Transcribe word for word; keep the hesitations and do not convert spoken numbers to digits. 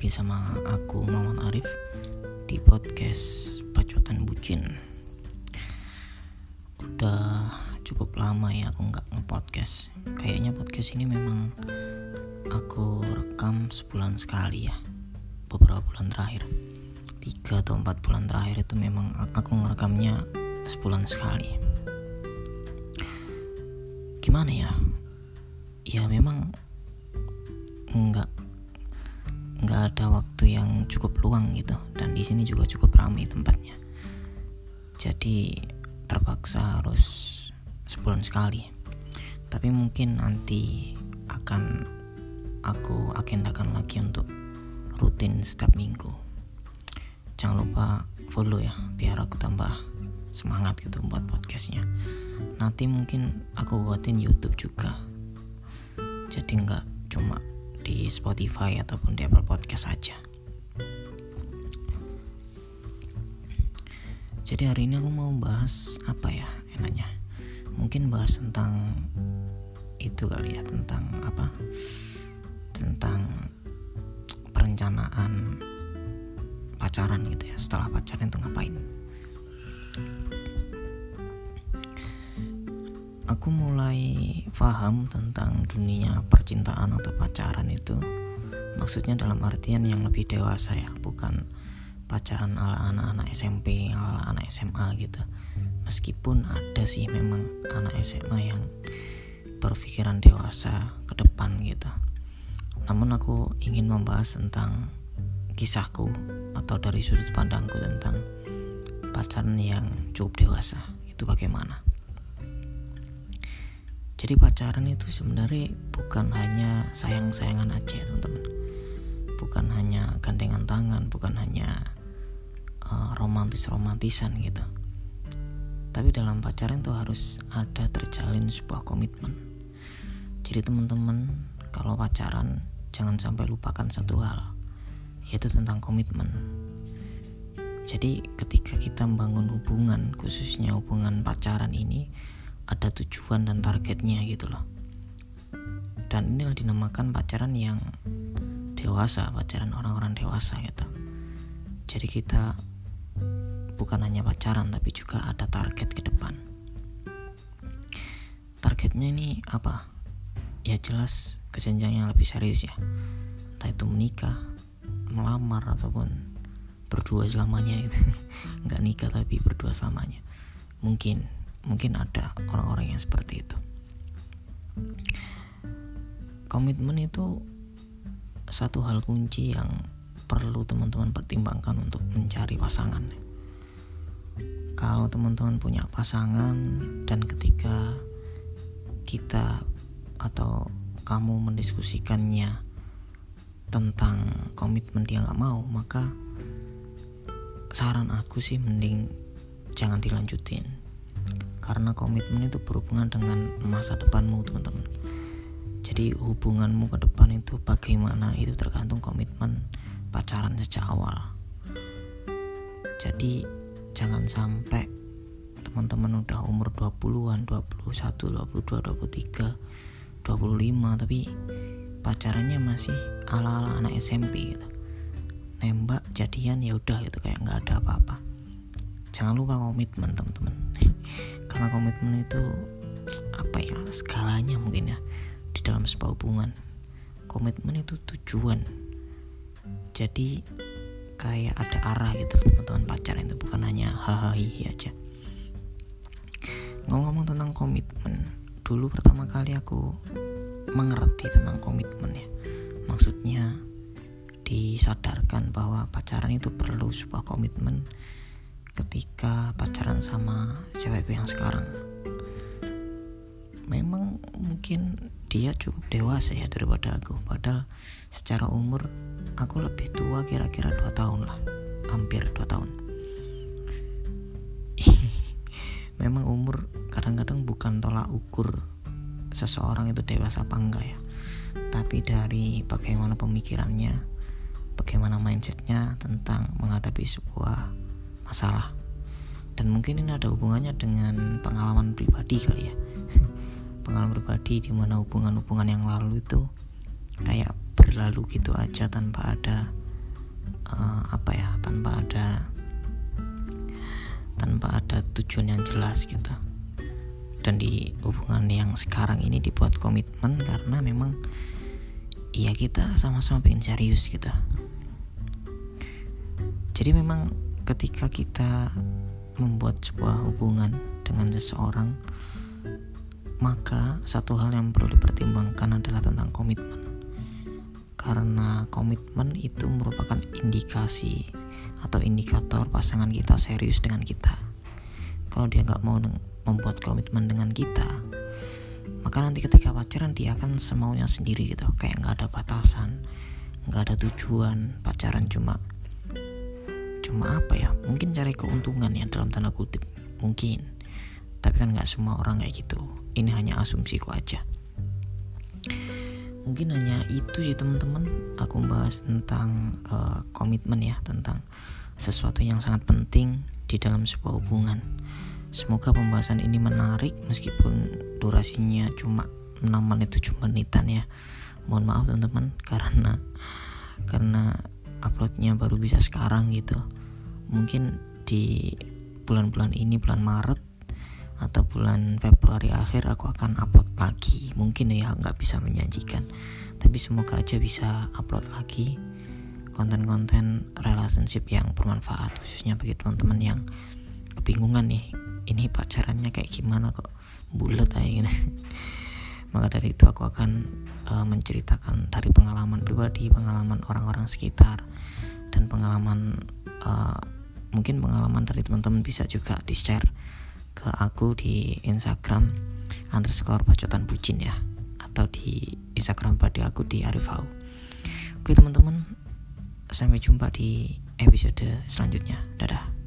lagi sama aku Muhammad Arif di podcast Bacotan Bucin. Udah cukup lama ya aku gak nge-podcast. Kayaknya podcast ini memang aku rekam sebulan sekali ya. Beberapa bulan terakhir, tiga atau empat bulan terakhir itu memang aku ngerekamnya sebulan sekali. Gimana ya? Ya memang enggak nggak ada waktu yang cukup luang gitu, dan di sini juga cukup ramai tempatnya, jadi terpaksa harus sebulan sekali. Tapi mungkin nanti akan aku agendakan lagi untuk rutin setiap minggu. Jangan lupa follow ya, biar aku tambah semangat gitu buat podcastnya. Nanti mungkin aku buatin YouTube juga, jadi nggak cuma di Spotify ataupun di Apple Podcast saja. Jadi hari ini aku mau bahas apa ya enaknya? Mungkin bahas tentang itu kali ya, tentang apa? Tentang perencanaan pacaran gitu ya. Setelah pacaran itu ngapain? Aku mulai paham tentang dunia percintaan atau pacaran itu, maksudnya dalam artian yang lebih dewasa ya, bukan pacaran ala anak-anak S M P, ala anak S M A gitu. Meskipun ada sih memang anak S M A yang berpikiran dewasa ke depan gitu. Namun aku ingin membahas tentang kisahku atau dari sudut pandangku tentang pacaran yang cukup dewasa itu bagaimana. Jadi pacaran itu sebenarnya bukan hanya sayang-sayangan aja ya teman-teman. Bukan hanya gandengan tangan, bukan hanya uh, romantis-romantisan gitu. Tapi dalam pacaran itu harus ada terjalin sebuah komitmen. Jadi teman-teman kalau pacaran jangan sampai lupakan satu hal, yaitu tentang komitmen. Jadi ketika kita membangun hubungan, khususnya hubungan pacaran ini, ada tujuan dan targetnya gitu loh. Dan inilah dinamakan pacaran yang dewasa, pacaran orang-orang dewasa gitu. Jadi kita bukan hanya pacaran tapi juga ada target ke depan. Targetnya ini apa? Ya jelas ke jenjang yang lebih serius ya. Entah itu menikah, melamar ataupun berdua selamanya gitu. Enggak nikah tapi berdua selamanya. Mungkin Mungkin ada orang-orang yang seperti itu. Komitmen itu satu hal kunci yang perlu teman-teman pertimbangkan untuk mencari pasangan. Kalau teman-teman punya pasangan dan ketika kita atau kamu mendiskusikannya tentang komitmen dia gak mau, maka saran aku sih mending jangan dilanjutin. Karena komitmen itu berhubungan dengan masa depanmu teman-teman. Jadi hubunganmu ke depan itu bagaimana, itu tergantung komitmen pacaran sejak awal. Jadi jangan sampai teman-teman udah umur dua puluhan, dua puluh satu, dua puluh dua, dua puluh tiga, dua puluh lima tapi pacarannya masih ala-ala anak S M P gitu. Nembak, jadian ya udah gitu, kayak nggak ada apa-apa. Jangan lupa komitmen teman-teman. Karena komitmen itu apa ya, skalanya mungkin ya di dalam sebuah hubungan. Komitmen itu tujuan. Jadi kayak ada arah gitu teman-teman pacaran itu, bukan hanya hahaha aja. Ngomong-ngomong tentang komitmen, dulu pertama kali aku mengerti tentang komitmen ya. Maksudnya disadarkan bahwa pacaran itu perlu sebuah komitmen ketika pacaran sama cewekku yang sekarang. Memang mungkin dia cukup dewasa ya daripada aku, padahal secara umur aku lebih tua kira-kira dua tahun lah, hampir dua tahun. Memang umur kadang-kadang bukan tolak ukur seseorang itu dewasa apa enggak ya, tapi dari bagaimana pemikirannya, bagaimana mindsetnya tentang menghadapi sebuah masalah. Dan mungkin ini ada hubungannya dengan pengalaman pribadi kali ya. Pengalaman pribadi di mana hubungan-hubungan yang lalu itu kayak berlalu gitu aja tanpa ada uh, apa ya tanpa ada tanpa ada tujuan yang jelas gitu. Dan di hubungan yang sekarang ini dibuat komitmen karena memang iya kita sama-sama pengen serius gitu. Jadi memang ketika kita membuat sebuah hubungan dengan seseorang, maka satu hal yang perlu dipertimbangkan adalah tentang komitmen. Karena komitmen itu merupakan indikasi atau indikator pasangan kita serius dengan kita. Kalau dia gak mau deng- membuat komitmen dengan kita, maka nanti ketika pacaran dia akan semaunya sendiri gitu, kayak gak ada batasan, gak ada tujuan. Pacaran cuma cuma apa ya, mungkin cari keuntungan ya dalam tanda kutip, mungkin. Tapi kan gak semua orang kayak gitu. Ini hanya asumsiku aja. Mungkin hanya itu sih teman-teman, aku bahas tentang uh, komitmen ya, tentang sesuatu yang sangat penting di dalam sebuah hubungan. Semoga pembahasan ini menarik meskipun durasinya cuma enam menit tujuh menitan ya. Mohon maaf teman-teman karena karena uploadnya baru bisa sekarang gitu. Mungkin di bulan-bulan ini, bulan Maret atau bulan Februari akhir aku akan upload lagi. Mungkin ya nggak bisa menjanjikan, tapi semoga aja bisa upload lagi konten-konten relationship yang bermanfaat, khususnya bagi teman-teman yang kebingungan nih, ini pacarannya kayak gimana kok bulat aja gini. Maka dari itu aku akan uh, menceritakan dari pengalaman pribadi, pengalaman orang-orang sekitar, dan pengalaman uh, mungkin pengalaman dari teman-teman bisa juga di-share ke aku di Instagram underscore bacotan bucin ya, atau di Instagram pribadi aku di Arifau. Oke teman-teman, sampai jumpa di episode selanjutnya. Dadah.